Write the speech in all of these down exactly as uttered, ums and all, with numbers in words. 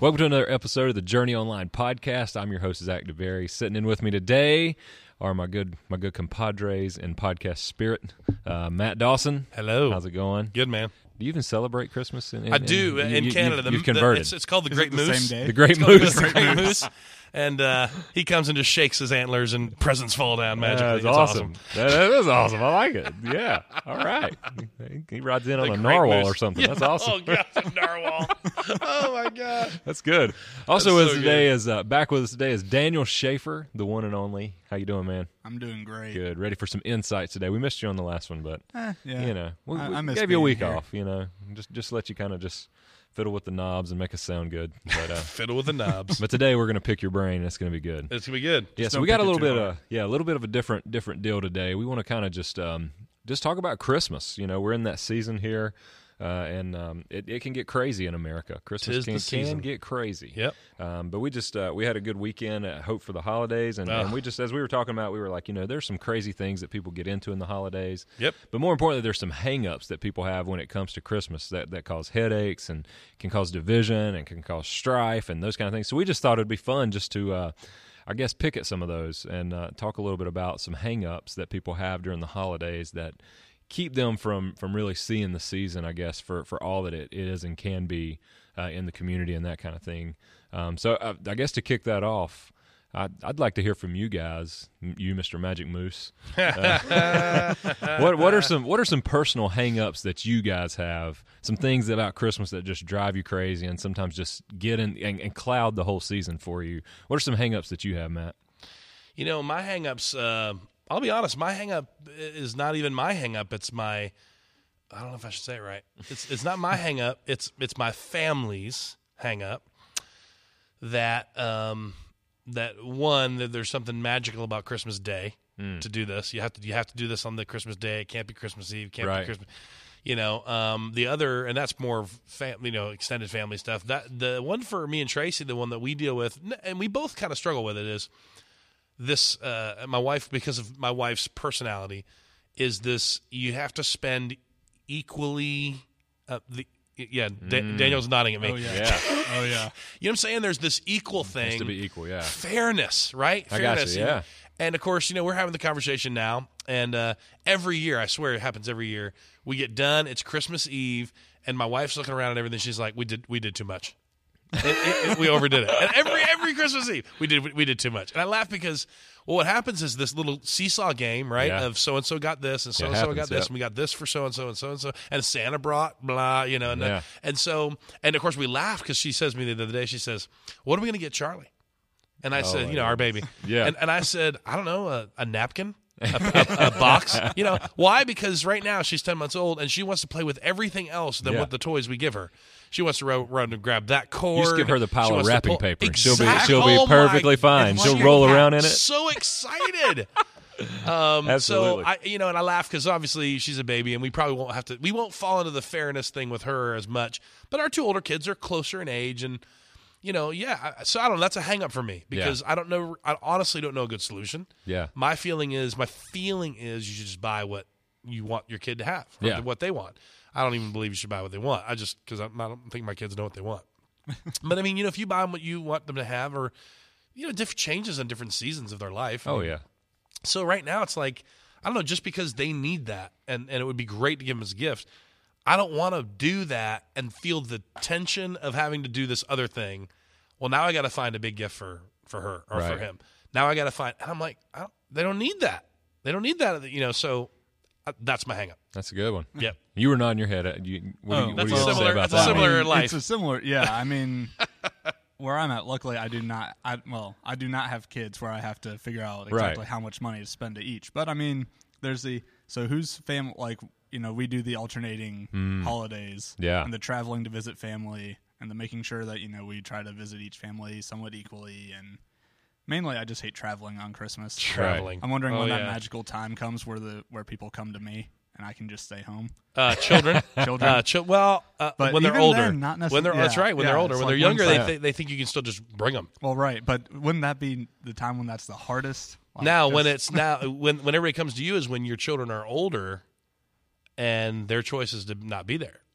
Welcome to another episode of the Journey Online podcast. I'm your host, Zach DeBerry. Sitting in with me today are my good my good compadres in podcast spirit, uh, Matt Dawson. Hello. How's it going? Good, man. Do you even celebrate Christmas? In, in, I do in, in you, Canada. You, the, you've converted. The, it's, it's called the Is Great it the Moose. same day? The Great It's called Moose. The Great Moose. And uh, he comes and just shakes his antlers and presents fall down magically. That's It's awesome. That, that is awesome. I like it. Yeah. All right. He, he rides in on The a Great narwhal Moose. or something. Yeah. That's awesome. Oh, God, a narwhal. Oh, my God. That's good. Also That's with so us today good. is uh, back with us today is Daniel Schaefer, the one and only. How you doing, man? I'm doing great. Good. Ready for some insights today. We missed you on the last one, but Eh, yeah. you know, we, I- we I miss gave you a being week here. off. You know, just just let you kind of just fiddle with the knobs and make us sound good. But uh, Fiddle with the knobs. but today we're gonna pick your brain. It's gonna be good. It's going to be good. Yeah, so don't we got a pick it little too bit hard. of yeah, a little bit of a different different deal today. We want to kind of just um, just talk about Christmas. You know, we're in that season here, uh, and um, it, it can get crazy in America. Christmas Tis can, the season. can get crazy. Yep. Um, but we just uh, we had a good weekend at Hope for the Holidays, and, and Ugh. we just as we were talking about, we were like, you know, there's some crazy things that people get into in the holidays. Yep. But more importantly, there's some hang-ups that people have when it comes to Christmas that, that cause headaches and can cause division and can cause strife and those kind of things. So we just thought it'd be fun just to, uh, I guess, pick at some of those and uh, talk a little bit about some hang-ups that people have during the holidays that keep them from, from really seeing the season, I guess, for, for all that it is and can be uh, in the community and that kind of thing. Um, so uh, I guess to kick that off, I'd, I'd like to hear from you guys, m- you, Mister Magic Moose. Uh, what what are some what are some personal hang-ups that you guys have? Some things about Christmas that just drive you crazy and sometimes just get in and, and cloud the whole season for you. What are some hang-ups that you have, Matt? You know, my hang-ups, uh, I'll be honest, my hang-up is not even my hang-up. It's my, I don't know if I should say it right. It's it's not my hang-up. It's, it's my family's hang-up. That um, that one that there's something magical about Christmas Day Mm. to do this. You have to you have to do this on the Christmas Day. It can't be Christmas Eve. Can't Right. be Christmas. You know, um, the other, and that's more fam- you know extended family stuff. That the one for me and Tracy, the one that we deal with, and we both kind of struggle with it is this. Uh, my wife, because of my wife's personality, is this. You have to spend equally. Uh, the yeah, Da- Daniel's nodding at me. Oh yeah. Yeah, Oh yeah. You know what I'm saying? There's this equal thing. has to be equal. Yeah, Fairness, right? I got you, Fairness. yeah. And of course, you know, we're having the conversation now, and uh, every year, I swear it happens every year, we get done, it's Christmas Eve, and my wife's looking around and everything, she's like, we did we did too much. It- it- it- we overdid it. And every every Christmas Eve, we did we did too much. And I laugh because, well, what happens is this little seesaw game, right, Yeah. of so-and-so got this, and It so-and-so got happens, this, yep. and we got this for so-and-so, and so-and-so, and Santa brought blah, you know, and, Yeah. and so, and of course, we laugh because she says to me the other day, she says, what are we going to get Charlie? And I said, my you know, our baby. Yeah. And, and I said, I don't know, a, a napkin, a, a, a box. You know, why? Because right now she's ten months old and she wants to play with everything else than Yeah. what the toys we give her. She wants to ro- run and grab that cord. You just give her the pile She of wants to wrapping pull- paper. Exactly. She'll be she'll be Oh, my- perfectly fine. if She'll she roll had around in it. So excited. Um, Absolutely. So I, you know, and I laugh because obviously she's a baby, and we probably won't have to. We won't fall into the fairness thing with her as much. But our two older kids are closer in age, and you know, yeah. I- So I don't know. That's a hang up for me because I don't know. I honestly don't know a good solution. Yeah. My feeling is, my feeling is, you should just buy what you want your kid to have. Or Yeah. What they want. I don't even believe you should buy what they want. I just because I don't think my kids know what they want. But I mean, you know, if you buy them what you want them to have, or you know, different changes in different seasons of their life. Oh yeah. So right now it's like, I don't know, just because they need that and, and it would be great to give them as a gift, I don't want to do that and feel the tension of having to do this other thing. Well, now I got to find a big gift for, for her or for Right. him. Now I got to find, and I'm like, I don't, they don't need that. They don't need that, you know, so uh, that's my hang up. That's a good one. Yep. You were nodding your head. At, you, what do you, Oh, what that's do you a have to say similar- about that's a that? similar- I mean, life. It's a similar. Yeah. I mean, where I'm at, luckily, I do not. I well, I do not have kids where I have to figure out exactly Right. how much money to spend to each. But I mean, there's the so who's fam like you know we do the alternating holidays. Yeah. And the traveling to visit family and the making sure that you know we try to visit each family somewhat equally and. Mainly, I just hate traveling on Christmas. Traveling. I'm wondering Oh, when that yeah. magical time comes where the where people come to me and I can just stay home. Uh, children, Children. uh, chi- well, uh, But when they're even older, then, not necess- when they're that's yeah, right. When yeah, they're older, it's when like they're younger, they once- th- they think you can still just bring them. Well, right, but wouldn't that be the time when that's the hardest? Like, Now, when just- it's now when when everybody comes to you is when your children are older, and their choice is to not be there.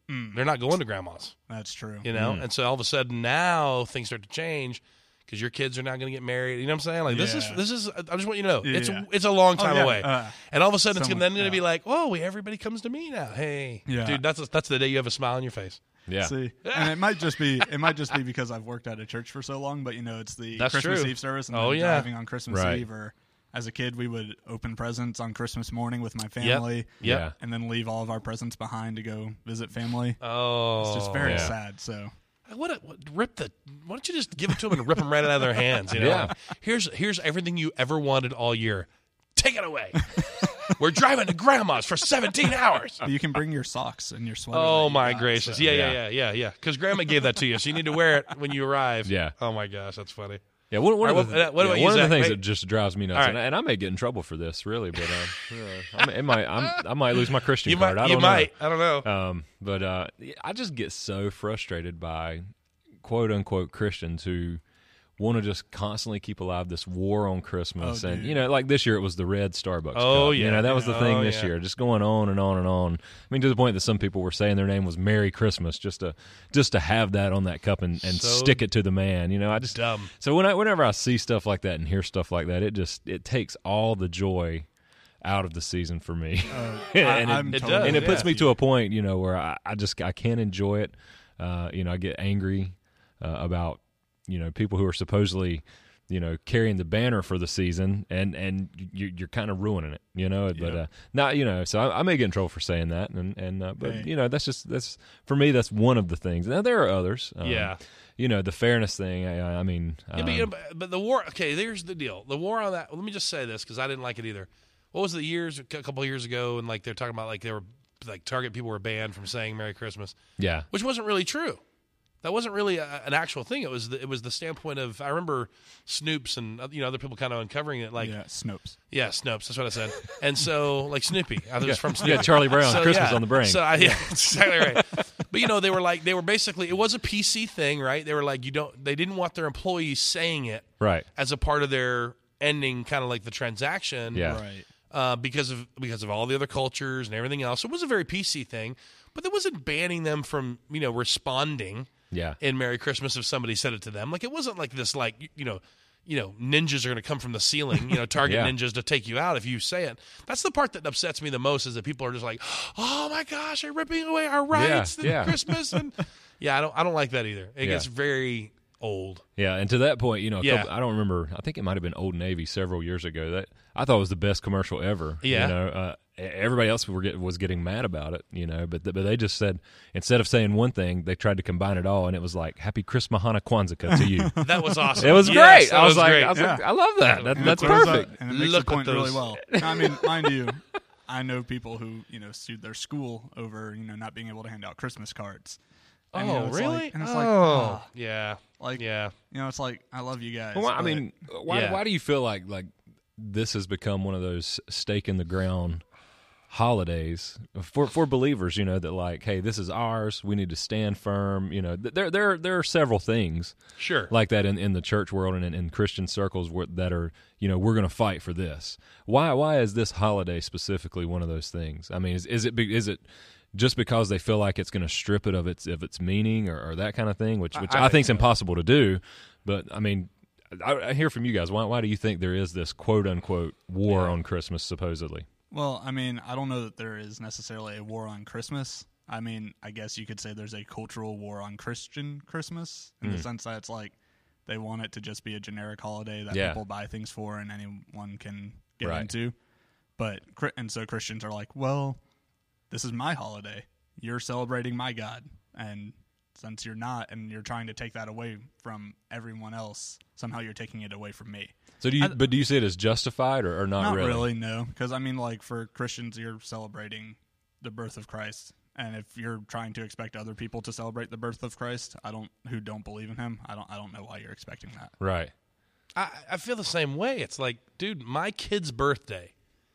Mm. They're not going to grandma's. That's true. You know, Mm. and so all of a sudden now things start to change because your kids are not going to get married. You know what I'm saying? Like this is Yeah. this is. I just want you to know it's Yeah. it's a long Oh, time yeah. away, Uh, and all of a sudden it's someone- gonna, then going to be yeah. like, oh, everybody comes to me now. Hey, Yeah. dude, that's that's the day you have a smile on your face. Yeah. See, and it might just be it might just be because I've worked at a church for so long, but you know, it's the That's Christmas true. Eve service and Oh, then yeah. driving on Christmas Right. Eve, or as a kid we would open presents on Christmas morning with my family, Yep. Yeah. and then leave all of our presents behind to go visit family. Oh, It's just very yeah. sad. So What, a, what rip the? Why don't you just give it to them and rip them right out of their hands? You know, Yeah. Like, here's here's everything you ever wanted all year. Take it away. We're driving to grandma's for seventeen hours. you can bring your socks and your sweater. that Oh you my got, gracious! so- Yeah, yeah, Yeah. yeah, yeah, yeah. Because grandma gave that to you, so you need to wear it when you arrive. Yeah. Oh my gosh, that's funny. Yeah, one, one, All of right, the, what- what yeah, about you, one of the Zach? things Hey. that just drives me nuts, All right. and, I, and I may get in trouble for this, really, but uh, uh, I, it might, I'm, I might lose my Christian You card. might. I You don't might. I don't know. know. Um, but uh, I just get so frustrated by quote unquote Christians who want to just constantly keep alive this war on Christmas, Oh, and dude. you know, like this year it was the red Starbucks. Oh, cup. yeah. you know that was the Oh, thing this yeah. year, just going on and on and on. I mean, to the point that some people were saying their name was Merry Christmas just to just to have that on that cup and, and So stick it to the man. You know, I just Dumb. so when I, whenever I see stuff like that and hear stuff like that, it just it takes all the joy out of the season for me, I, and, I'm it, It totally does, and it yeah. puts me to a point, you know, where I, I just I can't enjoy it. Uh, you know, I get angry uh, about you know people who are supposedly you know carrying the banner for the season, and and you, you're kind of ruining it, you know. But Yeah. uh, not you know, so I, I may get in trouble for saying that, and and uh, but Hey. you know that's just that's for me that's one of the things. Now there are others, um, Yeah. You know, the fairness thing. I, I mean, Yeah, but, um, you know, but- but the war. Okay, there's the deal. The war on that. Let me just say this because I didn't like it either. What was the years a couple of years ago, and like they're talking about like they were like Target people were banned from saying Merry Christmas, yeah, which wasn't really true. That wasn't really a, an actual thing. It was the, it was the standpoint of I remember Snoops and you know other people kind of uncovering it. Like yeah, yeah, Snopes. Snopes. That's what I said. And so like Snoopy, I was from Snoopy. yeah, Charlie Brown, So, Christmas yeah. on the brain. So I, yeah, that's exactly right. But you know, they were like they were basically it was a P C thing, right? They were like you don't they didn't want their employees saying it right, as a part of their ending, kind of like the transaction, yeah, Right. uh, because of because of all the other cultures and everything else. So it was a very P C thing, but that wasn't banning them from you know responding yeah, in Merry Christmas if somebody said it to them. Like it wasn't like this like you, you know. You know, ninjas are going to come from the ceiling. You know, target Yeah. ninjas to take you out if you say it. That's the part that upsets me the most is that people are just like, "Oh my gosh, they're ripping away our rights Yeah, to yeah. Christmas." And yeah, I don't, I don't like that either. It Yeah. gets very old. yeah. And to that point, you know, a Yeah. couple, I don't remember. I think it might have been Old Navy several years ago. That I thought was the best commercial ever. Yeah. you know, uh, everybody else were get, was getting mad about it. You know, but th- but they just said instead of saying one thing, they tried to combine it all, and it was like Happy Christmas Hana Kwanzaa to you. That was awesome. It was Yes, great. that I was, like, great. I was like, Yeah. I love that. that And that's it clears perfect. up, and it makes Look the at point really those. well. I mean, mind you, I know people who you know sued their school over you know not being able to hand out Christmas cards. And, you Oh, know, it's really? Like, and it's oh, like, ah, yeah, like yeah. you know, it's like I love you guys. Well, I but- mean, why Yeah. why do you feel like like this has become one of those stake in the ground holidays for for believers? You know that like, hey, this is ours. We need to stand firm. You know, th- there there there are several things Sure. like that in, in the church world and in, in Christian circles where, that are you know we're going to fight for this. Why why is this holiday specifically one of those things? I mean, is is it be- is it just because they feel like it's going to strip it of its of its meaning or, or that kind of thing, which which I I, think think is so. impossible to do. But I mean, I, I hear from you guys. Why why do you think there is this quote unquote war Yeah. on Christmas supposedly? Well, I mean, I don't know that there is necessarily a war on Christmas. I mean, I guess you could say there's a cultural war on Christian Christmas in the Mm. sense that it's like they want it to just be a generic holiday that Yeah. people buy things for and anyone can get Right. into. But Chri- and so Christians are like, well, this is my holiday. You're celebrating my God, and since you're not, and you're trying to take that away from everyone else, somehow you're taking it away from me. So do you? I- but do you see it as justified or, or not, Not really? really, no. Because I mean, like for Christians, you're celebrating the birth of Christ, and if you're trying to expect other people to celebrate the birth of Christ, I don't who don't believe in Him. I don't. I don't know why you're expecting that. Right. I, I feel the same way. It's like, dude, my kid's birthday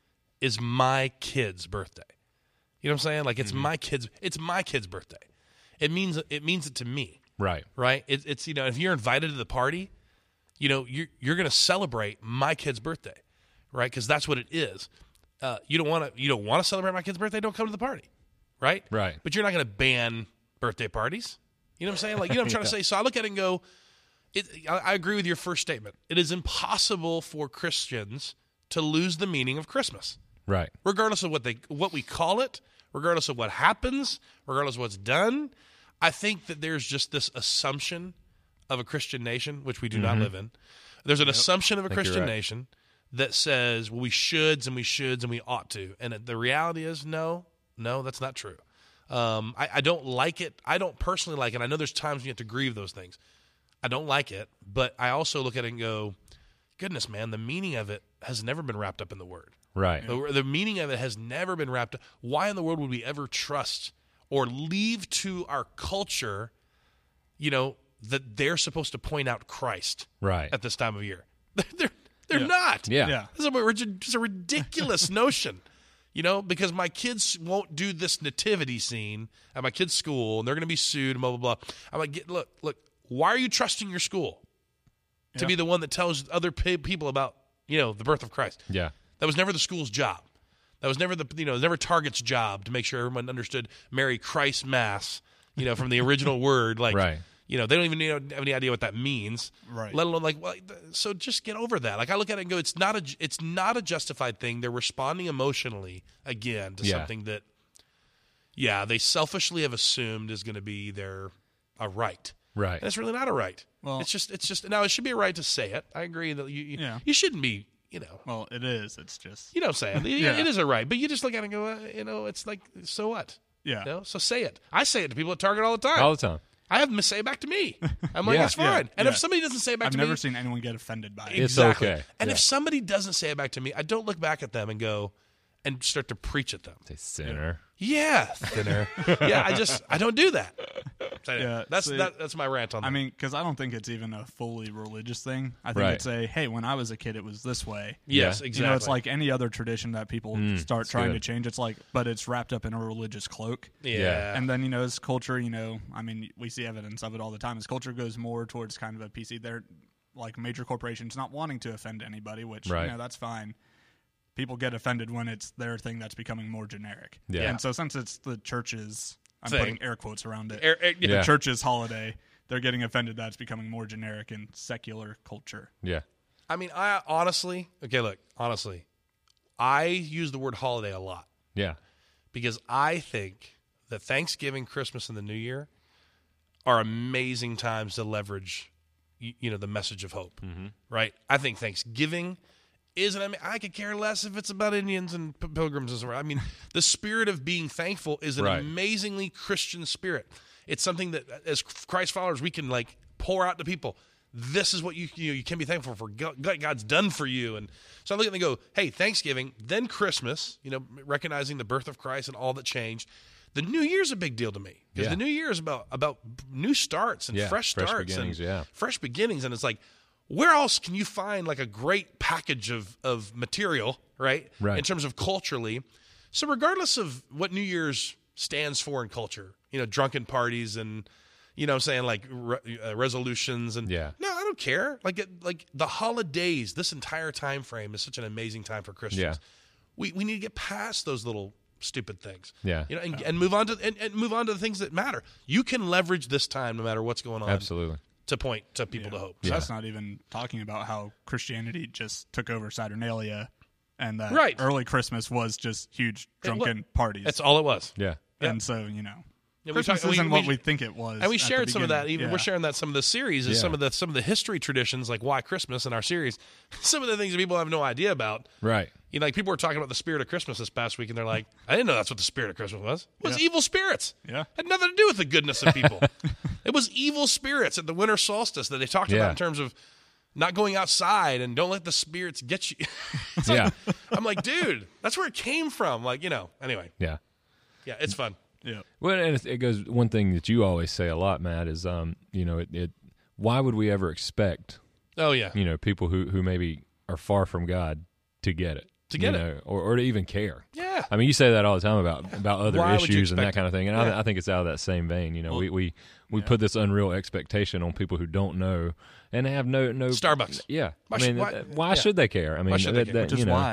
is my kid's birthday. You know what I'm saying? Like it's Mm-hmm. my kid's. It's my kid's birthday. It means it means it to me, Right. right? It, it's you know, if you're invited to the party, you know, you're you're going to celebrate my kid's birthday, right? Because that's what it is. Uh, you don't want to you don't want to celebrate my kid's birthday. Don't come to the party, right? Right. But you're not going to ban birthday parties. You know what I'm saying? Like, you know what I'm trying to say? So I look at it and go, it, I, I agree with your first statement. It is impossible for Christians to lose the meaning of Christmas. Right. Regardless of what they what we call it, regardless of what happens, regardless of what's done. I think that there's just this assumption of a Christian nation, which we do mm-hmm. not live in. There's an yep. assumption of a Christian right. nation that says, well, we shoulds and we shoulds and we ought to. And the reality is, no, no, that's not true. Um, I, I don't like it. I don't personally like it. I know there's times when you have to grieve those things. I don't like it, but I also look at it and go, goodness, man, the meaning of it has never been wrapped up in the Word. Right. The, the meaning of it has never been wrapped up. Why in the world would we ever trust or leave to our culture, you know, that they're supposed to point out Christ right. at this time of year? They're, they're yeah. not. Yeah. yeah. This is a, this is a ridiculous notion, you know, because my kids won't do this nativity scene at my kids' school, and they're going to be sued and blah, blah, blah. I'm like, look, look, why are you trusting your school to yeah. be the one that tells other people about, you know, the birth of Christ? Yeah. That was never the school's job. That was never the, you know, it was never Target's job to make sure everyone understood Mary Christ Mass, you know, from the original word. Like, right. you know, they don't even you know, have any idea what that means. Right. Let alone like, well, so just get over that. Like, I look at it and go, it's not a, it's not a justified thing. They're responding emotionally again to yeah. something that, yeah, they selfishly have assumed is going to be their a right. Right. And it's really not a right. Well, it's just, it's just now it should be a right to say it. I agree that you, you, yeah. you shouldn't be. You know, well, it is. It's just you know what I'm saying. yeah. It is a right, but you just look at it and go, uh, you know, it's like, so what? yeah. You know, so say it. I say it to people at Target all the time. All the time. I have them say it back to me. I'm like, Yeah. that's fine. Yeah. And Yeah. if somebody doesn't say it back I've to never me, seen anyone get offended by it. It's exactly. okay. And Yeah. if somebody doesn't say it back to me, I don't look back at them and go and start to preach at them. Say sinner. Yeah, thinner. yeah, I just I don't do that. So anyway, Yeah, that's see, that, that's my rant on that. I mean, because I don't think it's even a fully religious thing. I think Right. it's a, hey, when I was a kid, it was this way. yes, yeah. exactly. You know, it's like any other tradition that people Mm, start it's trying good. to change. It's like, but it's wrapped up in a religious cloak. yeah. Yeah. And then, you know, as culture, you know, I mean, we see evidence of it all the time. As culture goes more towards kind of a P C, they're like major corporations not wanting to offend anybody, which, Right. you know, that's fine. People get offended when it's their thing that's becoming more generic. Yeah. And so since it's the church's, I'm Thing. putting air quotes around it, Er- er- yeah. Yeah. the church's holiday, they're getting offended that it's becoming more generic in secular culture. Yeah. I mean, I honestly, okay, look, honestly, I use the word holiday a lot Yeah. because I think that Thanksgiving, Christmas, and the New Year are amazing times to leverage, you, you know, the message of hope, Mm-hmm. right? I think Thanksgiving is, and I mean, I could care less if it's about Indians and p- pilgrims and so on. I mean, the spirit of being thankful is an Right. amazingly Christian spirit. It's something that, as Christ followers, we can like pour out to people. This is what you you, know, you can be thankful for. God, God's done for you, and so I look at them and go, "Hey, Thanksgiving, then Christmas. You know, recognizing the birth of Christ and all that changed. The New Year's a big deal to me because Yeah. the New Year is about about new starts and Yeah, fresh fresh starts beginnings, and yeah. fresh beginnings. And it's like, where else can you find like a great package of of material, right? Right. In terms of culturally. So regardless of what New Year's stands for in culture, you know, drunken parties and, you know what I'm saying, like re- uh, resolutions and Yeah. no, I don't care. Like it, like the holidays, this entire time frame is such an amazing time for Christians. Yeah. We we need to get past those little stupid things. Yeah. You know, and, and move on to and, and move on to the things that matter. You can leverage this time no matter what's going on Absolutely. to point to people to hope. So Yeah. that's not even talking about how Christianity just took over Saturnalia and that Right. early Christmas was just huge drunken parties. That's all it was. Yeah. And so, you know, Yeah, we Christmas talk- we- isn't we- what we think it was. And we at the shared some of that. beginning. Even Yeah. we're sharing that some of the series is Yeah. some of the some of the history traditions, like why Christmas in our series. Some of the things that people have no idea about. Right. You know, like people were talking about the spirit of Christmas this past week, and they're like, "I didn't know that's what the spirit of Christmas was. It was Yeah. evil spirits. Yeah. Had nothing to do with the goodness of people. It was evil spirits at the winter solstice that they talked Yeah. about in terms of not going outside and don't let the spirits get you. It's like- Yeah. I'm like, dude, that's where it came from. Like, you know. Anyway, Yeah. yeah, it's fun. Yeah. Well, and it- it goes. One thing that you always say a lot, Matt, is um, you know, it, it. Why would we ever expect, Oh yeah, you know, people who who maybe are far from God to get it, To get you it. know, or or to even care? yeah. I mean, you say that all the time about about other Why would you issues and that expect kind of thing, and Yeah. I, I think it's out of that same vein. You know, Well, we we, we put this unreal expectation on people who don't know and they have no no Starbucks. Yeah, Why I should- mean, why- th- why, yeah. should they care? I mean, should they that- care? that, Which is you know, why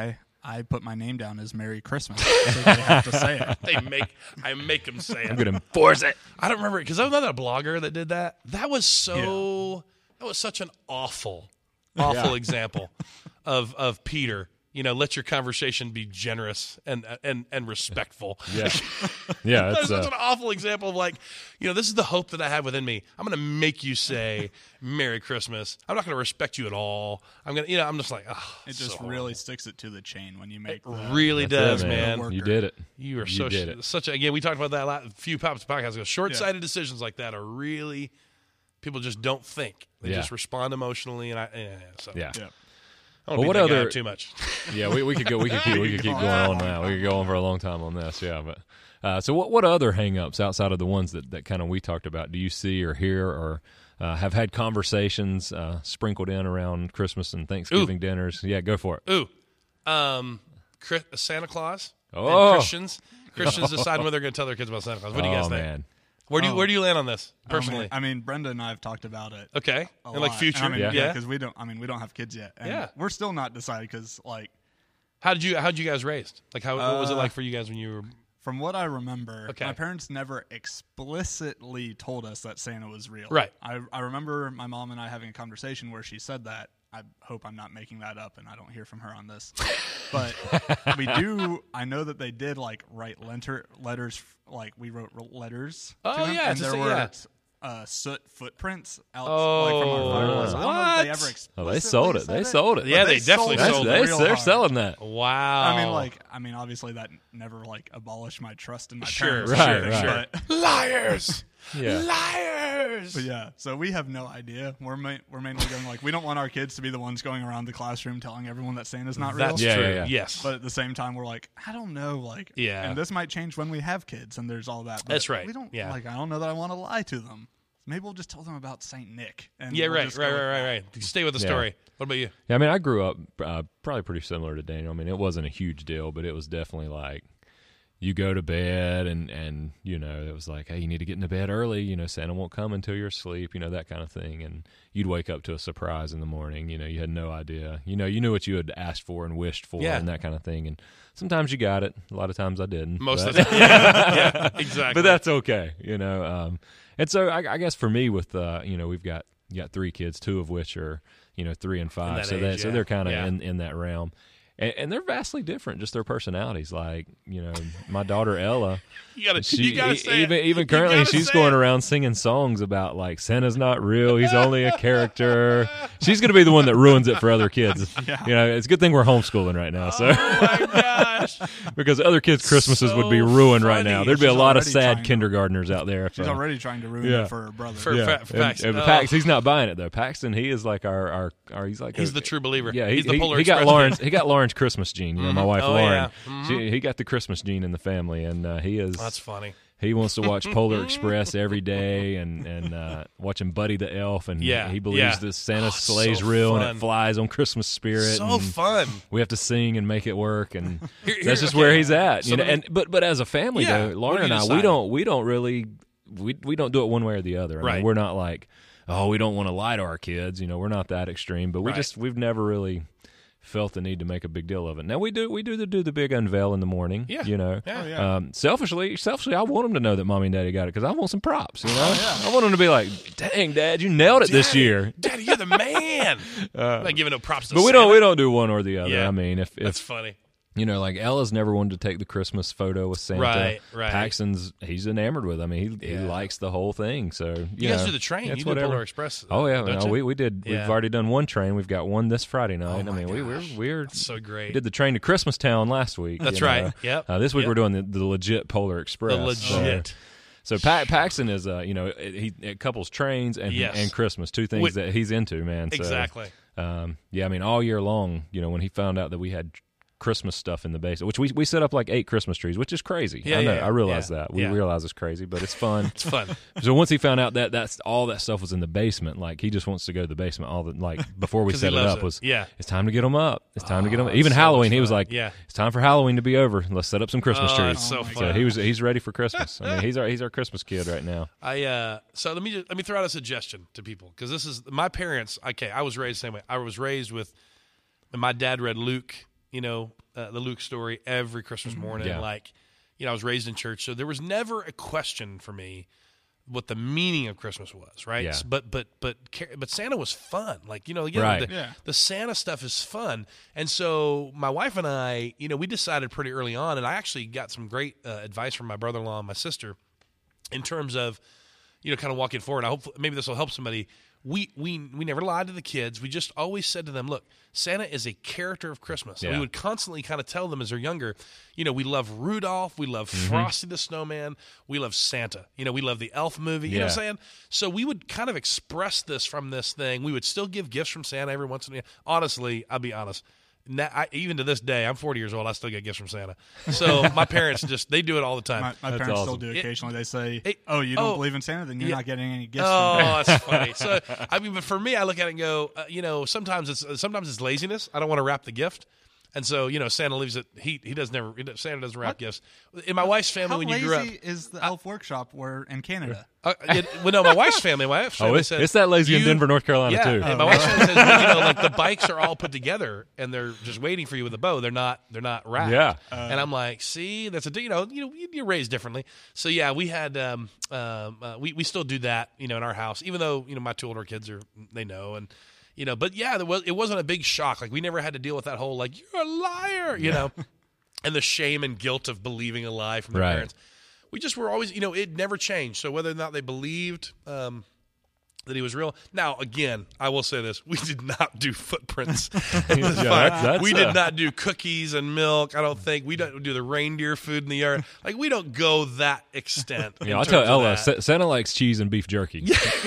I put my name down as Merry Christmas. So they have to say it. They make I make them say it. I'm gonna enforce it. I don't remember because I was not a blogger that did that. That was so. Yeah. That was such an awful, awful yeah. example of of Peter. You know, let your conversation be generous and and and respectful. Yeah, yeah. That's It's such uh, an awful example of like, you know, this is the hope that I have within me. I'm going to make you say Merry Christmas. I'm not going to respect you at all. I'm going to, you know, I'm just like, oh, it just so really sticks it to the chain when you make. It the, really does, it, man. man. You did it. You are you so did it. such a, again. We talked about that a lot, a few pops podcasts ago. Short-sighted yeah. decisions like that are really people just don't think. They yeah. just respond emotionally, and I yeah. So. yeah. yeah. Well, what other too much? Yeah, we, we could go. We could keep. We could keep going on now. We could go on for a long time on this. Yeah, but uh, so what? What other hang-ups outside of the ones that, that kind of we talked about? Do you see or hear or uh, have had conversations uh, sprinkled in around Christmas and Thanksgiving Ooh. dinners? Yeah, go for it. Ooh, um, Santa Claus. Oh. And Christians. Christians decide when they're going to tell their kids about Santa Claus. What do you guys oh, think? Man. Where do you Oh. where do you land on this personally? I mean, I mean, Brenda and I have talked about it. Okay, a and like lot. future, I mean, Yeah. yeah, yeah. because we don't. I mean, we don't have kids yet. And Yeah. we're still not decided because, like, How did you how did you guys raised? Like how what was it Uh, like for you guys when you were? from what I remember, Okay. my parents never explicitly told us that Santa was real. Right. I I remember my mom and I having a conversation where she said that. I hope I'm not making that up and I don't hear from her on this. But we do. I know that they did like write letter, letters. Like we wrote letters. Oh, to him, yeah, and just there a- were yeah. uh, soot footprints out Oh, like from our firewalls. I don't know if they what? ever Oh, explicitly they sold it. said They sold it. Yeah, but they definitely sold it sold That's, it they, real they're hard. selling that. Wow. I mean, like, I mean, obviously that never like abolished my trust in my Sure, parents. or right, anything, right. But, liars, Yeah. liars. but yeah, so we have no idea. We're ma- we're mainly going like we don't want our kids to be the ones going around the classroom telling everyone that Santa's not real. That's Yeah, true. yeah, yeah. Yes, But at the same time, we're like, I don't know, like, Yeah. and this might change when we have kids, and there's all that. But That's right, We don't yeah. like. I don't know that I want to lie to them. Maybe we'll just tell them about Saint Nick. And yeah, we'll right, just right, go right, with right, that. right. You stay with the Yeah. story. What about you? Yeah, I mean, I grew up uh, probably pretty similar to Daniel. I mean, it wasn't a huge deal, but it was definitely like you go to bed and, and you know, it was like, hey, you need to get into bed early. You know, Santa won't come until you're asleep, you know, that kind of thing. And you'd wake up to a surprise in the morning. You know, you had no idea. You know, you knew what you had asked for and wished for Yeah. and that kind of thing. And sometimes you got it. A lot of times I didn't. Most but- of the time, yeah, yeah, exactly. but that's okay, you know. Um, and so I, I guess for me, with uh, you know, we've got you got three kids, two of which are you know three and five, that so age, that so yeah. they're kind of Yeah. in, in that realm, and, and they're vastly different, just their personalities. Like you know, my daughter Ella, you gotta, she you gotta e- say even it. even You currently gotta she's say going it. around singing songs about like Santa's not real, he's only a character. She's going to be the one that ruins it for other kids. Yeah. You know, it's a good thing we're homeschooling right now, so Oh my gosh! because other kids' Christmases would be So ruined right funny. now. There'd be a She's lot of already sad trying to- kindergartners out there. If, She's uh, already trying to ruin yeah. it for her brother. For- yeah, for and- Paxton. and Oh. Pax, he's not buying it though. Paxton, he is like our our, our he's like He's a, the true believer. Yeah, he, He's the he, Polar he got Express Lauren's gene. he got Lauren's Christmas gene. You know, my wife Oh, Lauren. yeah. Mhm. She, he got the Christmas gene in the family, and uh, he is That's funny. he wants to watch Polar Express every day and and uh, watching Buddy the Elf, and Yeah, he believes yeah. that Santa Oh, slay's so real and fun. it flies on Christmas spirit. So and fun. we have to sing and make it work, and Here- here- that's just okay. where he's at. So You know, let me- and but but as a family Yeah, though, what Lauren do and you I, we decide? don't we don't really we we don't do it one way or the other. I Right. mean, we're not like, oh, we don't want to lie to our kids. You know, we're not that extreme, but we Right. just we've never really felt the need to make a big deal of it. Now we do we do the, do the big unveil in the morning. Yeah. You know. Yeah. Oh, yeah. Um, selfishly, selfishly, I want them to know that mommy and daddy got it because I want some props. You know, I want them to be like, "Dang, Dad, you nailed it this Daddy, year." Daddy, you're the man. I'm not giving no props to But we Santa. don't we don't do one or the other. Yeah. I mean, if That's if funny. you know, like Ella's never wanted to take the Christmas photo with Santa. Right, right. Paxton's he's enamored with. I mean, he, he Yeah. likes the whole thing. So you, You guys know, do the train. that's You do whatever. Polar Express. Oh yeah, don't no, you? we we did. Yeah. We've already done one train. We've got one this Friday night. Oh, I my mean, we we're gosh. we're That's so great. we did the train to Christmas Town last week. That's you know. right. Yep. Uh, this week Yep. we're doing the, the legit Polar Express. The legit. So, so Pa- Paxton is, uh, you know, he it couples trains and Yes. and Christmas, two things Wait. that he's into, man. So, Exactly. Um, yeah, I mean, all year long, you know, when he found out that we had Christmas stuff in the basement, which we we set up like eight Christmas trees, which is crazy. Yeah, I know, yeah, I realize yeah, that. We yeah. realize it's crazy, but it's fun. It's fun. So once he found out that that's all that stuff was in the basement, like he just wants to go to the basement all the like before we 'Cause he set it loves up it. was Yeah. it's time to get them up. It's time to get them. Oh, Even so Halloween, much he was fun. like, Yeah. it's time for Halloween to be over. Let's set up some Christmas Oh, trees. it's so Oh my fun. So he was he's ready for Christmas. I mean, he's our he's our Christmas kid right now. I uh, so let me just, let me throw out a suggestion to people because this is my parents. Okay, I was raised the same way. I was raised with, and my dad read Luke you know, uh, the Luke story every Christmas morning. Yeah. Like, you know, I was raised in church, so there was never a question for me what the meaning of Christmas was, right? Yeah. But but but but Santa was fun. Like, you know, again, Right. the, Yeah. the Santa stuff is fun. And so my wife and I, you know, we decided pretty early on, and I actually got some great uh, advice from my brother-in-law and my sister in terms of, you know, kind of walking forward. I hope maybe this will help somebody. We we we never lied to the kids. We just always said to them, look, Santa is a character of Christmas. And Yeah. we would constantly kind of tell them as they're younger, you know, we love Rudolph, we love Frosty the Snowman, we love Santa. You know, we love the Elf movie. You know what I'm Yeah. saying? So we would kind of express this from this thing. We would still give gifts from Santa every once in a while. Honestly, I'll be honest. Now, I, even to this day, I'm forty years old. I still get gifts from Santa. So my parents just they do it all the time. My, my That's parents awesome. still do occasionally. They say, It- "Oh, you don't oh, believe in Santa? Then you're yeah. not getting any gifts." Oh, from me." that's funny. So, I mean, but for me, I look at it and go, uh, you know, sometimes it's sometimes it's laziness. I don't want to wrap the gift, and so you know, Santa leaves it. He he does never. he does- Santa doesn't wrap What? gifts. In my wife's family, How when you lazy grew up, is the Elf Workshop where in Canada? uh, it, well, no, my wife's family. My wife's Oh, family it's, says, it's that lazy in you- Denver, North Carolina Yeah, too. and my wife's family says, well, you know, like the bikes are all put together and they're just waiting for you with a bow. They're not, they're not wrapped. Yeah. and I'm like, see, that's a, you know, you know, you're raised differently. So yeah, we had, um, um, uh, we we still do that, you know, in our house, even though you know my two older kids are, they know, and you know, but yeah, there was, it wasn't a big shock. Like we never had to deal with that whole like you're a liar, you know, and the shame and guilt of believing a lie from their Right. parents. We just were always, you know, it never changed. So whether or not they believed um, that he was real. Now, again, I will say this: we did not do footprints. in the Yeah, fire. that's- that's, we did uh, not do cookies and milk. I don't think we don't do the reindeer food in the yard. Like we don't go that extent. in Yeah, I'll tell terms of Ella, that. Sa- Santa likes cheese and beef jerky.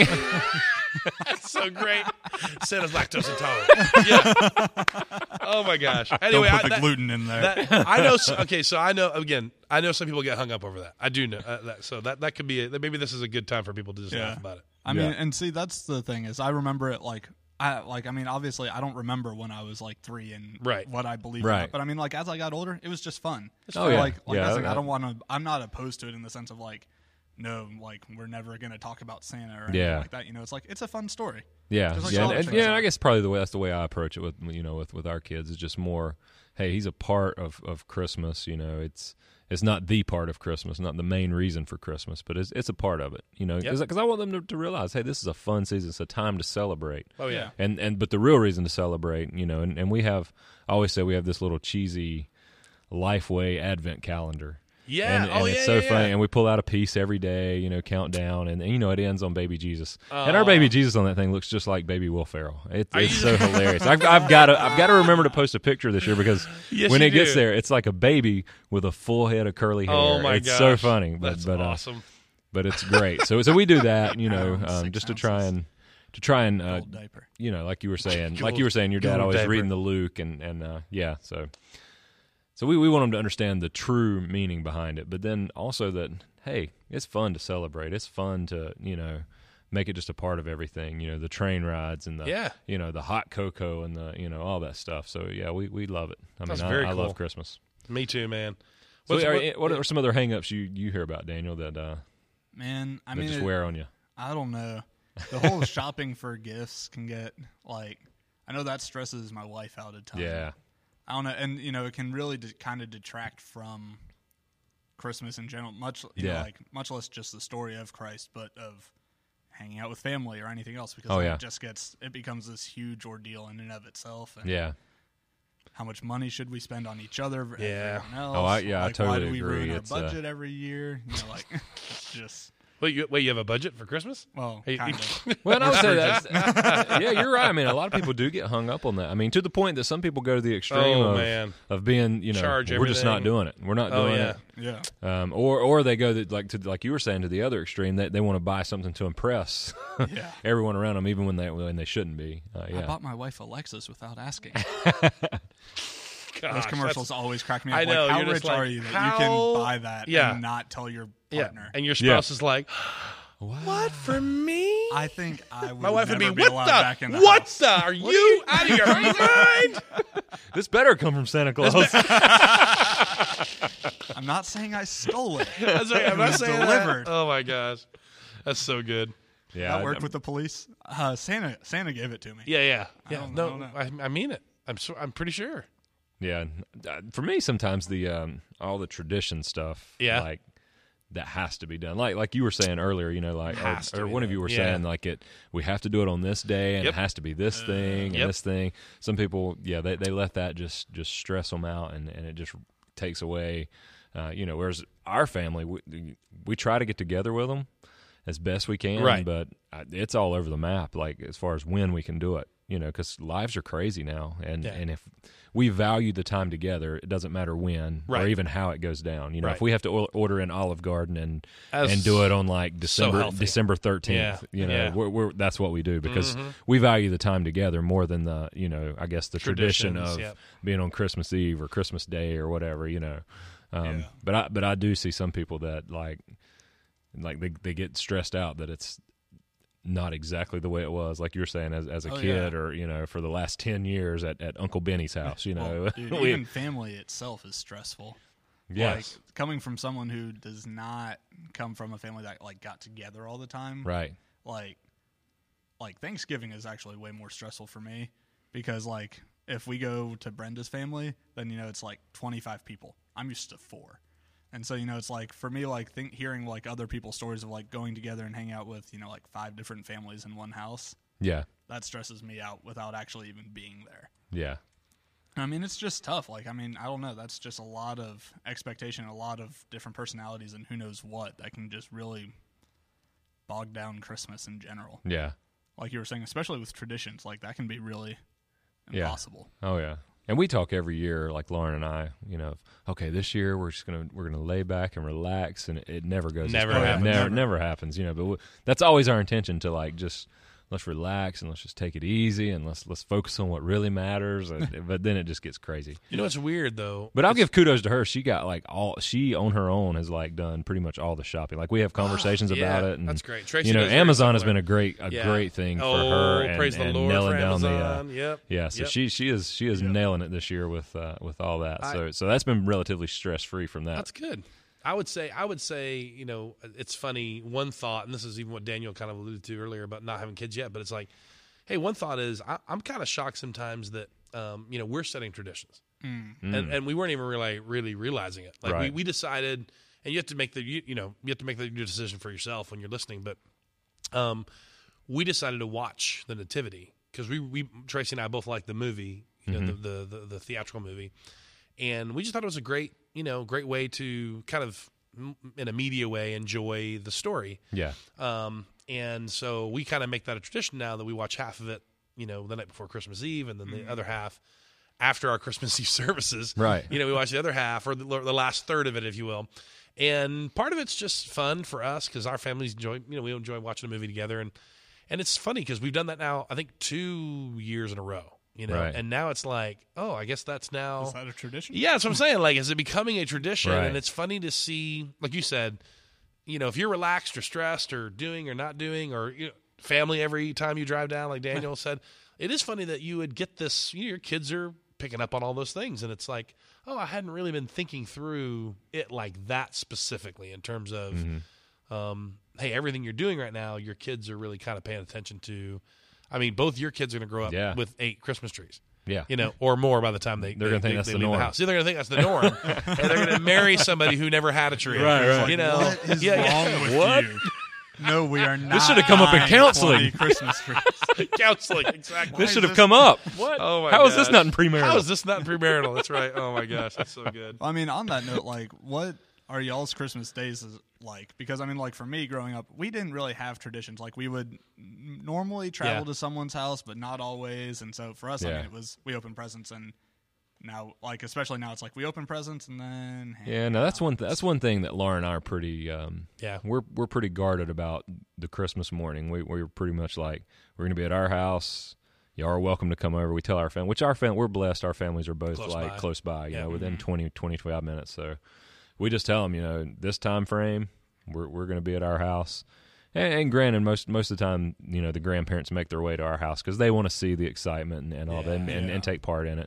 That's so great. Santa's lactose intolerant. Yeah. Oh my gosh. Anyway, Don't I, put the that- gluten in there. That, I know. so- Okay, so I know. Again, I know some people get hung up over that. I do know uh, that. So that that could be. A, maybe this is a good time for people to just Yeah. laugh about it. I mean, Yeah. and see, that's the thing is, I remember it like, I like, I mean, obviously, I don't remember when I was like three and Right. what I believed. Right. in, but I mean, like as I got older, it was just fun. Oh, So, yeah. like, like Yeah, that's, like, I- I don't want to. I'm not opposed to it in the sense of like, no, like we're never gonna talk about Santa or anything Yeah. like that. You know, it's like it's a fun story. Yeah, Just like yeah, some and, other and- things yeah. are. I guess probably the way that's the way I approach it with you know with, with our kids is just more, hey, he's a part of, of Christmas. You know, it's it's not the part of Christmas, not the main reason for Christmas, but it's it's a part of it. You know, because Yep. I want them to, to realize, hey, this is a fun season. It's a time to celebrate. Oh yeah. And and but the real reason to celebrate, you know, and, and we have I always say we have this little cheesy Lifeway Advent calendar. Yeah. And, oh and yeah. it's so yeah, funny. yeah. And we pull out a piece every day, you know, count down, and, and you know it ends on Baby Jesus. And our Baby Jesus on that thing looks just like Baby Will Ferrell. It, Are it's you- so hilarious. I've, I've got to I've got to remember to post a picture this year because Yes, when you it gets do. there, it's like a baby with a full head of curly hair. Oh my it's gosh. so funny. But That's but, uh, awesome. but it's great. So so we do that, you know, Um, um, six just to try ounces. and to try and uh, Gold diaper. you know, like you were saying, like Gold- you were saying, your dad gold always diaper. reading the Luke, and and uh, yeah, so so we, we want them to understand the true meaning behind it, but then also that hey, it's fun to celebrate. It's fun to you know make it just a part of everything. You know, the train rides and the Yeah. you know the hot cocoa and the you know all that stuff. So yeah, we, we love it. I That's mean, very I, I cool. love Christmas. Me too, man. So What's- are, what- what, are some other hangups you you hear about, Daniel, that uh, Man, I that mean, just it- wear on you? I don't know. The whole shopping for gifts can get like, I know that stresses my wife out a ton. Yeah, I don't know, and you know, it can really de- kind of detract from Christmas in general. Much, you know, Yeah. like much less just the story of Christ, but of hanging out with family or anything else. Because Oh, then yeah. it just gets, it becomes this huge ordeal in and of itself. And yeah. how much money should we spend on each other? ver- Yeah. everyone else? Oh, I- yeah, I like, why totally do we agree. ruin our It's, uh, budget every year? You know, like it's just Wait, you, wait, you have a budget for Christmas? well, Hey, kind you- of. Well, and I would say that. Yeah, you're right. I mean, a lot of people do get hung up on that. I mean, to the point that some people go to the extreme Oh, of, man. of being, you know, Charge we're just not everything. doing it. We're not Oh, doing yeah. it. Yeah. Um, or or they go that like to like you were saying to the other extreme that they want to buy something to impress Yeah. everyone around them, even when they when they shouldn't be. Uh, I yeah. bought my wife a Lexus without asking. Gosh, Those commercials that's- always crack me up. I know, Like, how you're rich just like, are you that how- you can buy that Yeah. and not tell your Yeah, partner? and your Yeah. spouse is like, "What for me?" I think I would My wife would never be, be "What allowed the? back in the what house. the? Are you out of your mind?" This better come from Santa Claus. I'm not saying I stole it. That's right. I'm not was saying delivered. that. Oh my gosh, that's so good. yeah, That I- worked with the police. Uh, Santa Santa gave it to me. Yeah, yeah, I yeah. don't- I no, don't know. I, I mean it. I'm so, I'm pretty sure. Yeah, uh, for me, sometimes the um, all the tradition stuff, Yeah. like that has to be done. Like like you were saying earlier, you know, like Has or, to or be one of done. you were Yeah. saying like it. We have to do it on this day, and Yep. it has to be this thing and Yep. this thing. Some people, yeah, they they let that just just stress them out, and, and it just takes away, uh, you know. Whereas our family, we we try to get together with them as best we can, Right. but it's all over the map. Like as far as when we can do it, you know, because lives are crazy now, and Yeah. and if we value the time together, it doesn't matter when or Right. even how it goes down. You know, Right. if we have to or- order in Olive Garden and As and do it on like so December healthy. December thirteenth, Yeah. you know, Yeah. we're, we're that's what we do because Mhm. we value the time together more than the, you know, I guess the tradition Traditions, of yep. being on Christmas Eve or Christmas Day or whatever, you know. Um, Yeah. But I but I do see some people that like like they they get stressed out that it's not exactly the way it was, like you were saying, as as a Oh, kid, yeah. or you know, for the last ten years at, at Uncle Benny's house. You know, Well, dude, We- even family itself is stressful. yes, Like, coming from someone who does not come from a family that like got together all the time, right, like like Thanksgiving is actually way more stressful for me because like if we go to Brenda's family, then you know it's like twenty-five people. I'm used to four. And so, you know, it's like for me, like think, hearing like other people's stories of like going together and hang out with, you know, like five different families in one house, yeah, that stresses me out without actually even being there. yeah, I mean, it's just tough. Like, I mean, I don't know. That's just a lot of expectation, a lot of different personalities, and who knows what that can just really bog down Christmas in general. yeah. Like you were saying, especially with traditions, like that can be really Yeah. impossible. Oh yeah. And we talk every year, like Lauren and I, you know, okay, this year we're just gonna we're gonna lay back and relax, and it, it never goes. as Never planned. happens. Never, Never. never happens. You know, but we, that's always our intention to like just let's relax and let's just take it easy and let's let's focus on what really matters. And, but then it just gets crazy. You know what's weird though? But I'll give kudos to her. She got like all she on her own has like done pretty much all the shopping. Like we have conversations Ah, about yeah, it. And, that's great. Tracy you know, does very Amazon has similar. been a great a Yeah. great thing for Oh, her. And, praise the and Lord nailing for down the. Uh, Amazon. Yep. yeah, so Yep. she she is she is Yep. nailing it this year with uh, with all that. I- So so that's been relatively stress free from that. That's good. I would say, I would say, you know, it's funny. One thought, and this is even what Daniel kind of alluded to earlier about not having kids yet, but it's like, hey, one thought is I, I'm kind of shocked sometimes that, um, you know, we're setting traditions, Mm. and, and we weren't even really, really realizing it. Like we, Right. we decided, and you have to make the, you, you know, you have to make the your decision for yourself when you're listening, but, um, we decided to watch the Nativity because we, we Tracy and I both like the movie, you know, the, the, the the theatrical movie, and we just thought it was a great, you know, great way to kind of m- in a media way enjoy the story. Yeah, Um, and so we kind of make that a tradition now that we watch half of it, you know, the night before Christmas Eve, and then the other half after our Christmas Eve services. Right. You know, we watch the other half or the, the last third of it, if you will. And part of it's just fun for us because our families enjoy, you know, we enjoy watching a movie together. And, and it's funny because we've done that now, I think, two years in a row, you know, Right. and now it's like, oh, I guess that's now. Is that a tradition? Yeah, that's what I'm saying. Like, is it becoming a tradition? Right. And it's funny to see, like you said, you know, if you're relaxed or stressed or doing or not doing, or you know, family every time you drive down, like Daniel said, it is funny that you would get this. You know, your kids are picking up on all those things, and it's like, oh, I hadn't really been thinking through it like that specifically in terms of, Mm-hmm. um, hey, everything you're doing right now, your kids are really kind of paying attention to. I mean, both your kids are going to grow up Yeah. with eight Christmas trees. yeah. You know, or more by the time they They're they, gonna think they, that's they the leave norm. the house. Yeah, they're gonna think that's the norm, and they're gonna marry somebody who never had a tree. Right, right. You know, What is yeah, wrong yeah. with What? you? No, we are not. should have come up in buying counseling. twenty Christmas trees. counseling exactly. This is should have this- come up. What? Oh my How is this gosh. not in premarital? How is this not premarital? That's right. Oh my gosh, that's so good. I mean, on that note, like, what are y'all's Christmas days is like? Because I mean, like for me growing up, we didn't really have traditions. Like we would n- normally travel Yeah. to someone's house, but not always. And so for us, I Yeah. mean, it was we open presents, and now, like especially now, it's like we open presents and then hang Yeah, no, that's out. one. Th- that's one thing that Laura and I are pretty. Um, Yeah. we're we're pretty guarded about the Christmas morning. We we're pretty much like we're going to be at our house. You are welcome to come over. We tell our family, which our family, we're blessed. Our families are both Close like by. close by. You Yeah. know, within Mhm. twenty, twenty, twenty-five minutes. So we just tell them, you know, this time frame, we're we're going to be at our house. And, and granted, most most of the time, you know, the grandparents make their way to our house because they want to see the excitement and, and all Yeah, that, and, and, yeah. and take part in it.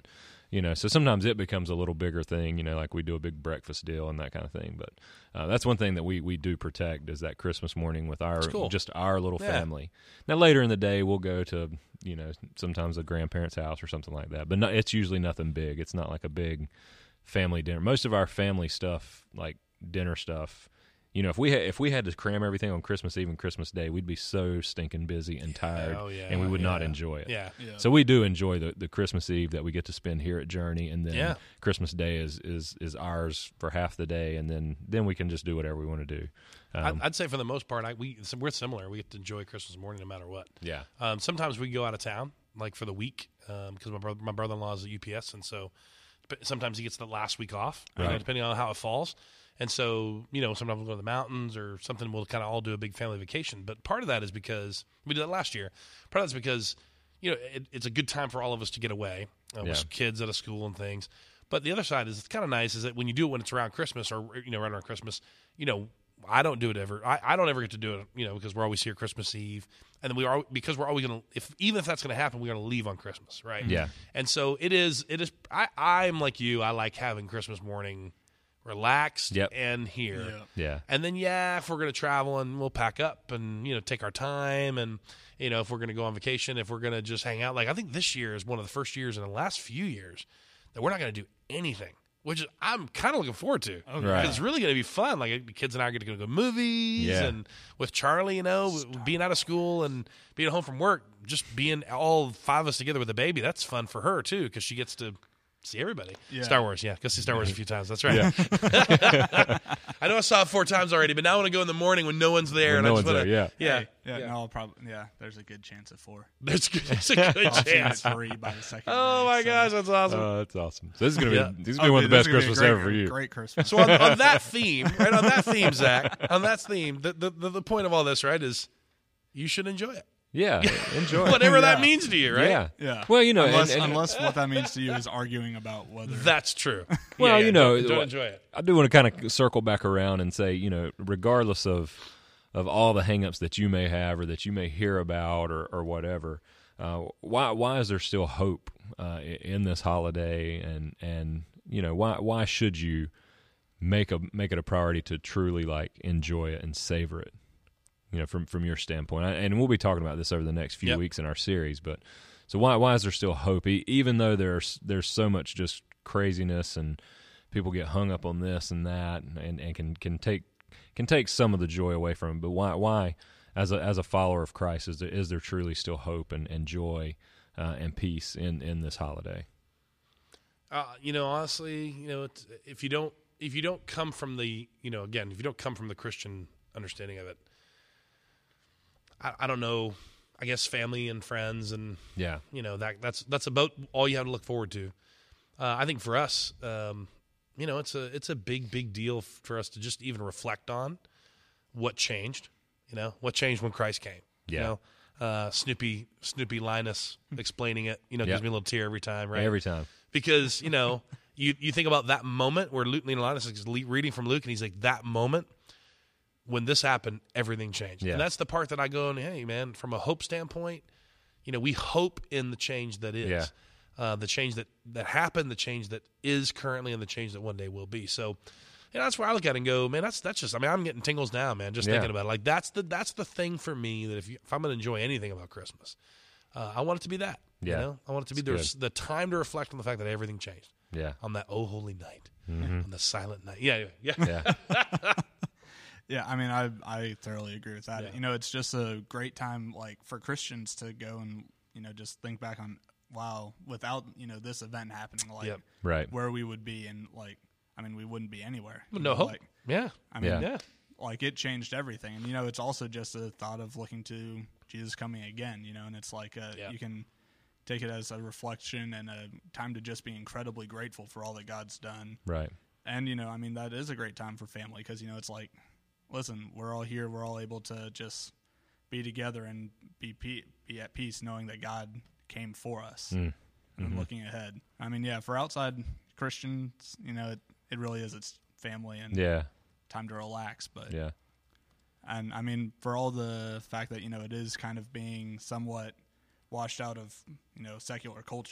You know, so sometimes it becomes a little bigger thing, you know, like we do a big breakfast deal and that kind of thing. But uh, that's one thing that we, we do protect is that Christmas morning with our cool. just our little Yeah. family. Now, later in the day, we'll go to, you know, sometimes a grandparent's house or something like that. But no, it's usually nothing big. It's not like a big family dinner. Most of our family stuff, like dinner stuff, you know, if we had, if we had to cram everything on Christmas Eve and Christmas Day, we'd be so stinking busy and tired, Oh, yeah, and we would not yeah. enjoy it. Yeah. Yeah. So we do enjoy the, the Christmas Eve that we get to spend here at Journey, and then Yeah. Christmas Day is, is, is ours for half the day, and then, then we can just do whatever we want to do. Um, I'd, I'd say for the most part, I, we we're similar. We get to enjoy Christmas morning no matter what. yeah, Um, sometimes we go out of town, like for the week, because my brother my brother in law is at U P S, and so but sometimes he gets the last week off, you know, Right. depending on how it falls. And so, you know, sometimes we'll go to the mountains or something. We'll kind of all do a big family vacation. But part of that is because we did that last year. Part of that's because, you know, it, it's a good time for all of us to get away uh, Yeah. with kids out of school and things. But the other side is it's kind of nice is that when you do it when it's around Christmas or, you know, right around Christmas, you know, I don't do it ever. I, I don't ever get to do it, you know, because we're always here Christmas Eve. And then we are, because we're always going to, if even if that's going to happen, we're going to leave on Christmas, right? Yeah. And so it is, it is, I, I'm like you. I like having Christmas morning relaxed Yep. and here. Yeah. yeah, And then, yeah, if we're going to travel and we'll pack up and, you know, take our time. And, you know, if we're going to go on vacation, if we're going to just hang out. Like, I think this year is one of the first years in the last few years that we're not going to do anything, which is, I'm kind of looking forward to. Oh, Right. Because it's really going to be fun. Like, the kids and I are going to go to movies. Yeah. And with Charlie, you know, being out of school and being home from work, just being all five of us together with a baby, that's fun for her, too, because she gets to see everybody. Yeah. Star Wars, yeah. Go see Star Wars a few times. That's right. yeah. I know I saw it four times already, but now I want to go in the morning when no one's there. When and no I just one's wanna, there, yeah. Yeah. Yeah, Yeah. no, I'll probably yeah. There's a good chance at four. There's, there's a good I'll see it chance. at three by the second. Oh, day, my so. gosh, that's awesome. Oh, that's awesome. So this is gonna be Yeah. this is gonna be Oh, one of the dude, this best is gonna be a Christmas great, ever for you. Great Christmas. So on, on that theme, right, on that theme, Zach, on that theme, the, the, the, the point of all this, right, is you should enjoy it. Yeah, enjoy it. Whatever that Yeah. means to you, right? Yeah, Yeah. Well, you know, unless, and- and- unless what that means to you is arguing about whether. That's true. Well, Yeah, yeah, you know, don't, don't what- enjoy it. I do want to kind of circle back around and say, you know, regardless of of all the hangups that you may have or that you may hear about or, or whatever, uh, why why is there still hope uh, in this holiday? And and you know, why why should you make a make it a priority to truly like enjoy it and savor it? You know, from from your standpoint, I, and we'll be talking about this over the next few Yep. weeks in our series. But so why why is there still hope, e- even though there's there's so much just craziness and people get hung up on this and that, and, and can can take can take some of the joy away from it. But why why as a as a follower of Christ is there is there truly still hope and, and joy uh, and peace in, in this holiday? Uh, you know, honestly, you know, it's, if you don't, if you don't come from the, you know, again, if you don't come from the Christian understanding of it, I, I don't know. I guess family and friends and Yeah, you know that that's that's about all you have to look forward to. Uh, I think for us, um, you know, it's a it's a big big deal f- for us to just even reflect on what changed. You know, what changed when Christ came. You Yeah. know, uh, Snoopy Snoopy Linus explaining it. You know, gives Yep. me a little tear every time. Right, every time. because you know you you think about that moment where Luke Linus is le- reading from Luke and he's like, that moment when this happened, everything changed. Yeah. And that's the part that I go, and hey man, from a hope standpoint, you know, we hope in the change that is. Yeah. Uh, the change that, that happened, the change that is currently, and the change that one day will be. So, you know, that's where I look at it and go, man, that's that's just. I mean, I'm getting tingles now, man, just Yeah. thinking about it. Like that's the that's the thing for me that if you, if I'm going to enjoy anything about Christmas, uh, I want it to be that. Yeah. You know, I want it to be It's the, the time to reflect on the fact that everything changed Yeah, on that oh holy night, on the silent night. Yeah, anyway, yeah, yeah, Yeah, I mean, I I thoroughly agree with that. Yeah. You know, it's just a great time, like for Christians to go and you know just think back on, wow, without you know this event happening, like Yep. right. where we would be, and like, I mean, we wouldn't be anywhere. you no know, hope. Like, Yeah, I mean, Yeah. yeah, like it changed everything, and you know, it's also just a thought of looking to Jesus coming again. You know, and it's like a, Yeah. you can take it as a reflection and a time to just be incredibly grateful for all that God's done. Right. And, you know, I mean, that is a great time for family because, you know, it's like, listen, we're all here. We're all able to just be together and be pe- be at peace knowing that God came for us Mm. and Mhm. looking ahead. I mean, yeah, for outside Christians, you know, it, it really is. It's family and Yeah. time to relax. But, Yeah. and I mean, for all the fact that, you know, it is kind of being somewhat washed out of, you know, secular culture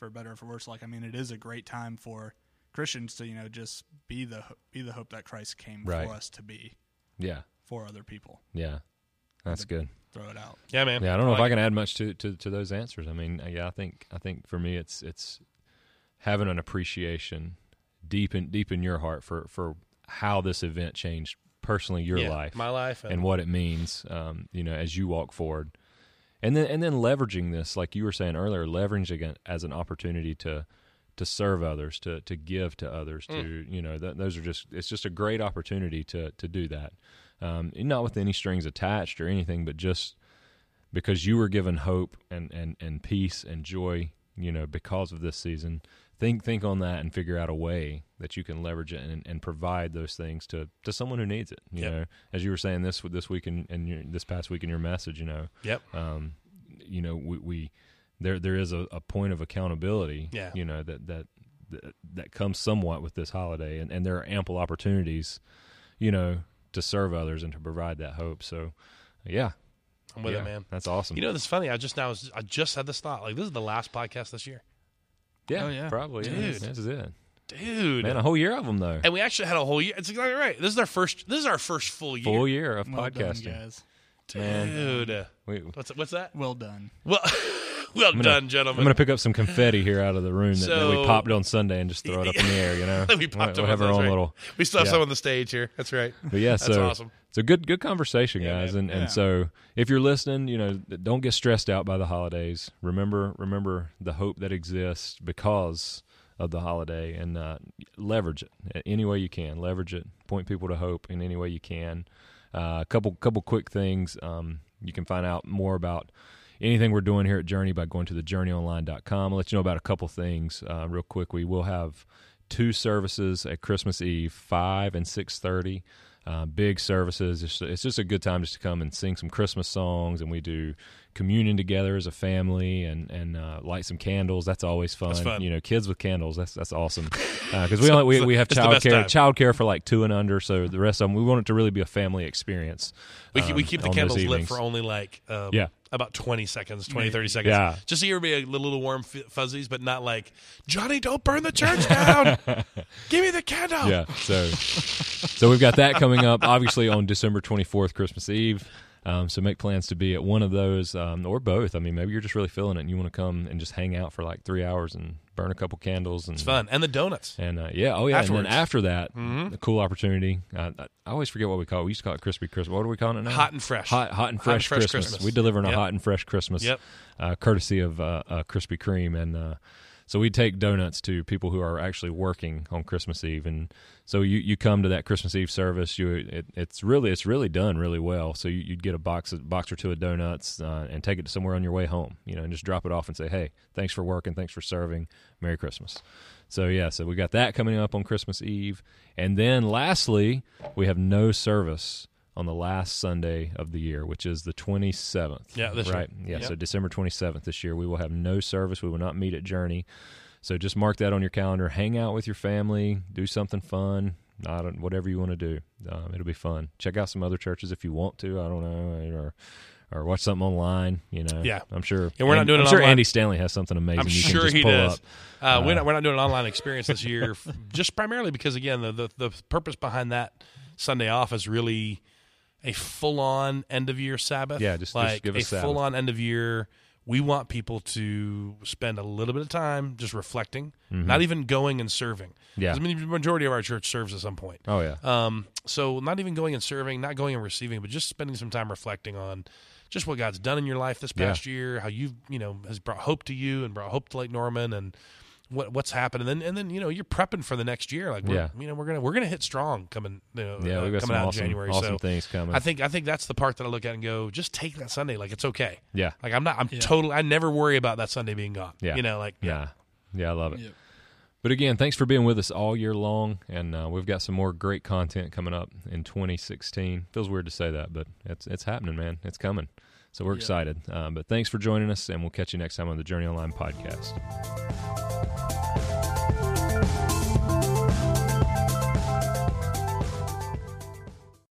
for better or for worse. Like, I mean, it is a great time for Christians to, you know, just be the be the hope that Christ came Right. for us to be Yeah. for other people. Yeah. That's good. Throw it out. Yeah, man. Yeah, I don't know like if I it. can add much to, to, to those answers. I mean, yeah, I think I think for me, it's it's having an appreciation deep in deep in your heart for, for how this event changed personally your Yeah, life, my life, and, and what it means, um, you know, as you walk forward, and then and then leveraging this, like you were saying earlier, leveraging it as an opportunity to to serve others, to to give to others, to Mm. you know, th- those are just it's just a great opportunity to to do that, um, and not with any strings attached or anything, but just because you were given hope and, and, and peace and joy, you know, because of this season. Think think on that and figure out a way that you can leverage it and, and provide those things to, to someone who needs it. You Yep. know, as you were saying this this week in, in your, this past week in your message, you know, Yep. um, you know, we, we there there is a, a point of accountability, Yeah. you know, that that that, that comes somewhat with this holiday, and, and there are ample opportunities, you know, to serve others and to provide that hope. So, yeah. I'm with yeah, it, man. That's awesome. You know, this is funny. I just now I just had this thought. Like, this is the last podcast this year, yeah, Oh, yeah. probably. Yeah. Dude. This is it. dude. Man, a whole year of them, though. And we actually had a whole year. It's exactly right. This is our first. This is our first full year. Full year of Well done, podcasting. guys. Man. Dude. We, What's what's that? Well done. Well, well gonna- done, I'm gentlemen. going to pick up some confetti here out of the room that, that we So- popped on Sunday and just throw it up in the air, you know? We popped we'll, them have up, our that's own right. little... We still have Yeah. some on the stage here. That's right. But yeah, That's so awesome. it's a good good conversation, Yeah, guys. man. And and Yeah. so if you're listening, you know, don't get stressed out by the holidays. Remember remember the hope that exists because of the holiday, and uh, leverage it any way you can. Leverage it. Point people to hope in any way you can. Uh, a couple couple quick things. Um, you can find out more about anything we're doing here at Journey by going to the journey online dot com. I'll let you know about a couple things uh, real quick. We will have two services at Christmas Eve, five and six thirty. Uh, big services. It's, it's just a good time just to come and sing some Christmas songs, and we do communion together as a family, and and uh, light some candles. That's always fun. That's fun. You know, kids with candles. That's that's awesome. Because we only we, we have It's the best childcare time. childcare for like two and under. So the rest of them, we want it to really be a family experience. We, keep we um, keep the on those candles lit evenings. for only like um, Yeah. about twenty seconds, twenty, thirty seconds. Yeah. Just so everybody a little, little warm f- fuzzies, but not like, Johnny, don't burn the church down. Give me the candle. Yeah. So, so we've got that coming up, obviously on December twenty-fourth, Christmas Eve. Um, so make plans to be at one of those, um, or both. I mean, maybe you're just really feeling it and you want to come and just hang out for like three hours and burn a couple candles. And, It's fun. And the donuts. And uh, yeah, oh yeah. Afterwards. And then after that, Mhm. a cool opportunity. Uh, I I always forget what we call it. We used to call it crispy Christmas. What are we calling it now? Hot and fresh. Hot, hot and Hot fresh, and fresh Christmas. Christmas. We deliver on a Yep. hot and fresh Christmas, Yep. uh, courtesy of uh, uh, Krispy Kreme, and uh, so we take donuts to people who are actually working on Christmas Eve, and so you, you come to that Christmas Eve service. You it, it's really it's really done really well. So you, you'd get a box of, box or two of donuts uh, and take it to somewhere on your way home, you know, and just drop it off and say, hey, thanks for working, thanks for serving, Merry Christmas. So yeah, so we got that coming up on Christmas Eve, and then lastly, we have no service on the last Sunday of the year, which is the twenty-seventh. Yeah, this year. right. Yeah, Yep. so December twenty-seventh this year, we will have no service. We will not meet at Journey. So just mark that on your calendar. Hang out with your family. Do something fun. I don't, whatever you want to do. Um, it'll be fun. Check out some other churches if you want to. I don't know, or or watch something online. You know. Yeah. I'm sure. Yeah, we're not and doing I'm it sure online. Andy Stanley has something amazing. I'm you sure can just he pull does. Up. Uh, we're Uh, not we're not doing an online experience this year, f- just primarily because again the, the the purpose behind that Sunday off is really a full on end of year Sabbath. Yeah, just- just like give a us Sabbath. full on end of year. We want people to spend a little bit of time just reflecting, not even going and serving. Mm-hmm. Yeah. 'Cause I mean, the majority of our church serves at some point. Oh yeah. Um, so not even going and serving, not going and receiving, but just spending some time reflecting on just what God's done in your life this past year, how you've, you know, has brought hope to you and brought hope to Lake Norman, and what what's happened. And then, and then, you know, you're prepping for the next year. Like, we're, Yeah. you know, we're going to, we're going to hit strong coming, you know, Yeah, uh, we've got some coming out awesome, in January. awesome so things coming. I think, I think that's the part that I look at and go, just take that Sunday. Like, it's okay. yeah. Like, I'm not, I'm Yeah. totally, I never worry about that Sunday being gone. Yeah. You know, like, Yeah. Yeah, I love it. Yep. But again, thanks for being with us all year long, and uh, we've got some more great content coming up in twenty sixteen. Feels weird to say that, but it's it's happening, man. It's coming. So we're Yeah. excited. Uh, but thanks for joining us, and we'll catch you next time on the Journey Online podcast.